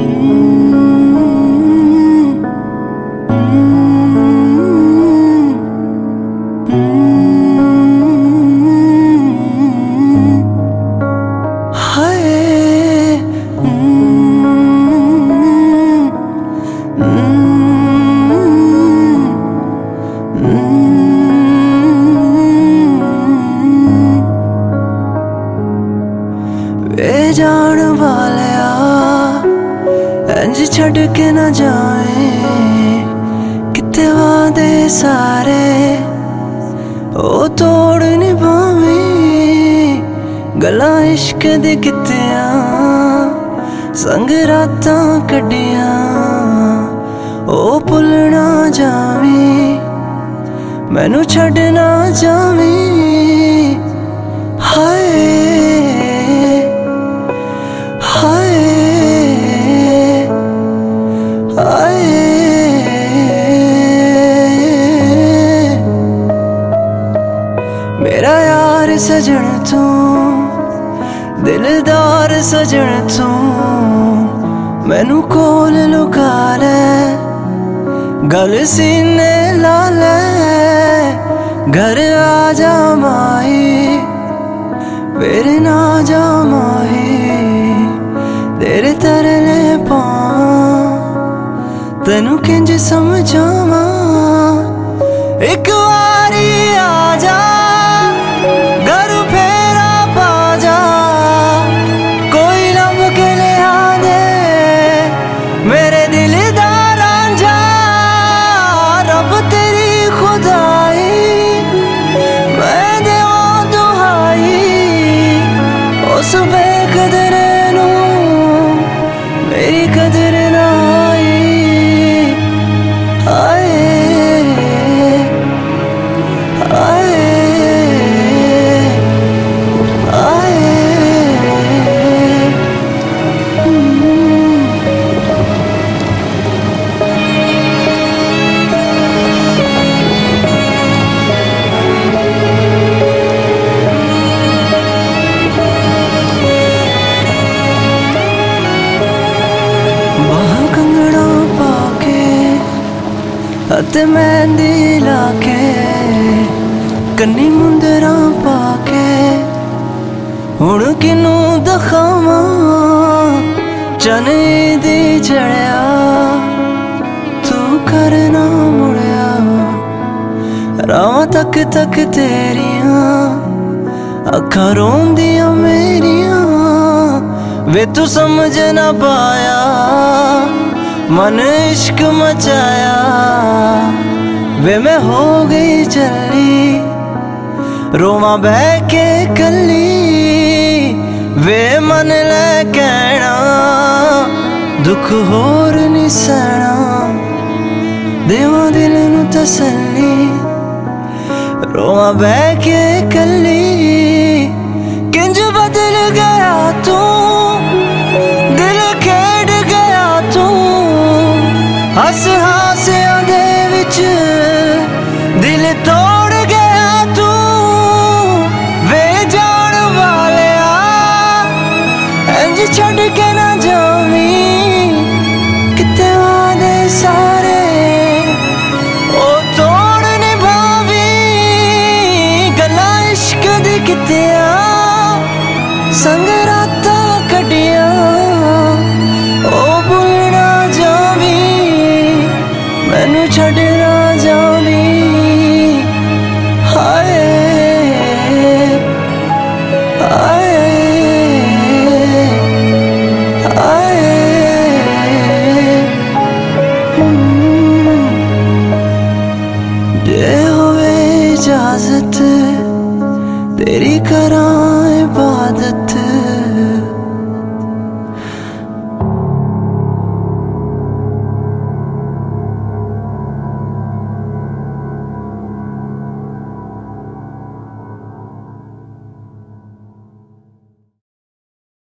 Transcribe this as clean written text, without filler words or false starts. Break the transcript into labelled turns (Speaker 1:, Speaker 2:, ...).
Speaker 1: वे जान वालिया इंज छड़ के ना जाए, किते वादे सारे ओ तोड़ निभावे। गला इश्क दे कितिया संग रातां कड्डिया, ओ भुल ना जावी मैनू छड़ ना जावी। हाय हाय हाय मेरा यार सजन तू, दिलदार सजन तू, मैनू कोल लुका ले, गल सीने ला ले। घर आ जा माही फिर ना जा माही, तेरे तरले पावां तेनू किंज समझावां। एक बारी आ जा घर फेरा पा जा, कोई लब के ले आ दे मेरे दिल दा रांझा। रब तेरी खुदाई मैं देवां दुहाई, उस बेकदरे नू मेरी कदर ना आई। आए आए आए बाह कंगड़ा पाके हथ मेहंदी लाके, कन्नी मुंदरा पाके हुण किनू दखावां। चने दी चढ़िया तू करना मुड़िया, रावां तक तक तेरिया अखां रोंदियां मेरिया। वे तू समझ ना पाया मन इश्क मचाया, वे मैं हो गई चली रोवां बह के कली। वे मन ले कहना दुख होर नहीं सहना, देवां दिल नू तसल्ली रोवां बह के कली। किंज बदल गया तू दिल खेड गया तू, हस हासियां दे विच दिल तोड़ गया तू। वे जान वालिया इंज छड़ के ना जावी, किते वादे सारे ओ तोड़ निभावी। गला इश्क दी कितिया संग रातां कड्डिया, ओ भुल ना जावी मैनू छड़ ना जावी। हाय हाय हाय जे होवे इजाजत तेरी करां इबादत।